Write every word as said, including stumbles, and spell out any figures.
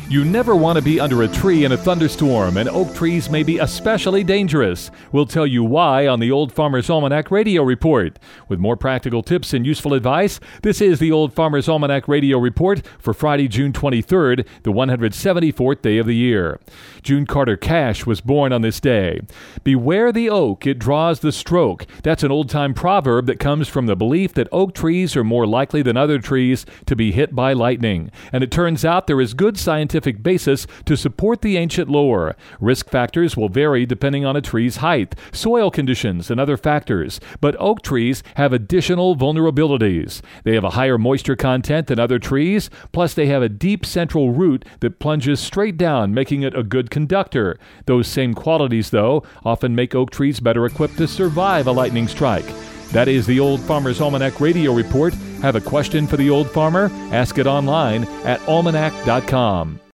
You never want to be under a tree in a thunderstorm, and oak trees may be especially dangerous. We'll tell you why on the Old Farmer's Almanac Radio Report. With more practical tips and useful advice, this is the Old Farmer's Almanac Radio Report for Friday, June twenty-third, the one hundred seventy-fourth day of the year. June Carter Cash was born on this day. Beware the oak, it draws the stroke. That's an old-time proverb that comes from the belief that oak trees are more likely than other trees to be hit by lightning. And it turns out there is good scientific basis to support the ancient lore. Risk factors will vary depending on a tree's height, soil conditions, and other factors, but oak trees have additional vulnerabilities. They have a higher moisture content than other trees, plus they have a deep central root that plunges straight down, making it a good conductor. Those same qualities, though, often make oak trees better equipped to survive a lightning strike. That is the Old Farmer's Almanac Radio Report. Have a question for the Old Farmer? Ask it online at almanac dot com.